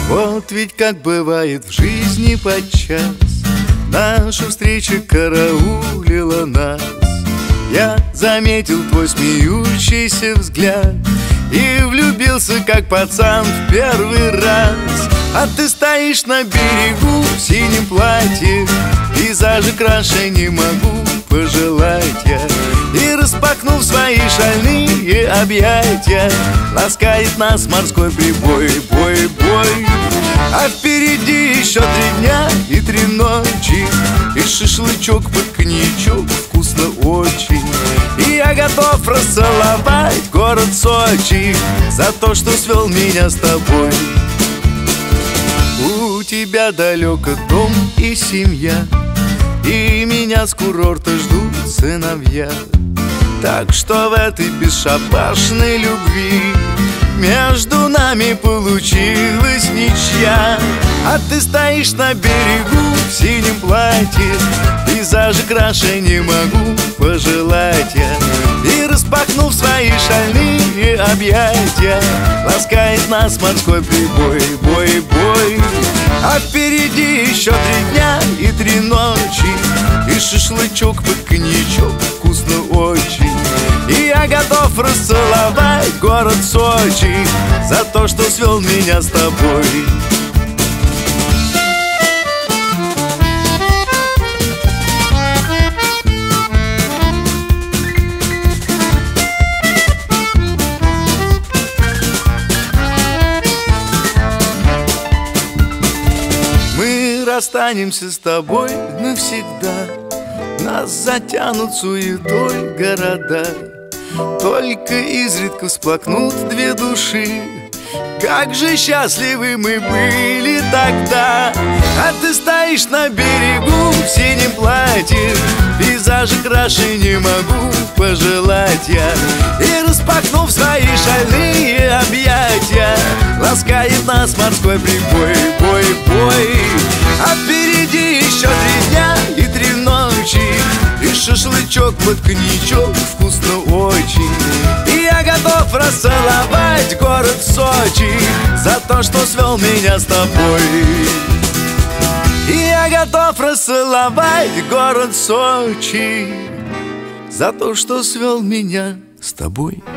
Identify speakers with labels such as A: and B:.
A: Вот ведь как бывает в жизни подчас, наша встреча караулила нас. Я заметил твой смеющийся взгляд и влюбился, как пацан, в первый раз. А ты стоишь на берегу в синем платье, пейзажи краше не могу пожелать я. И распахнув свои шальные объятия, ласкает нас морской прибой, бой, бой. А впереди еще 3 дня и 3 ночи, и шашлычок под коньячок вкусно очень. И я готов расцеловать город Сочи за то, что свел меня с тобой. У тебя далеко дом и семья, и меня с курорта ждут сыновья. Так что в этой бесшабашной любви между нами получилась ничья. А ты стоишь на берегу в синем платье, пейзажи краше не могу пожелать я. И распахнув свои шальные объятия, ласкает нас морской прибой, бой, бой. А впереди еще 3 дня и 3 ночи, и шашлычок под коньячок вкусно очень. И я готов расцеловать город Сочи за то, что свел меня с тобой. Мы расстанемся с тобой навсегда, нас затянут суетой города. Только изредка всплакнут 2 души. Как же счастливы мы были тогда. А ты стоишь на берегу в синем платье, пейзажи краше не могу пожелать я. И распахнув свои шальные объятия, ласкает нас морской прибой, бой, бой. А впереди еще 3 дня и 3 ночи, и шашлычок под коньячок вкусно очень. И я готов расцеловать город Сочи за то, что свел меня с тобой. И я готов расцеловать город Сочи за то, что свел меня с тобой.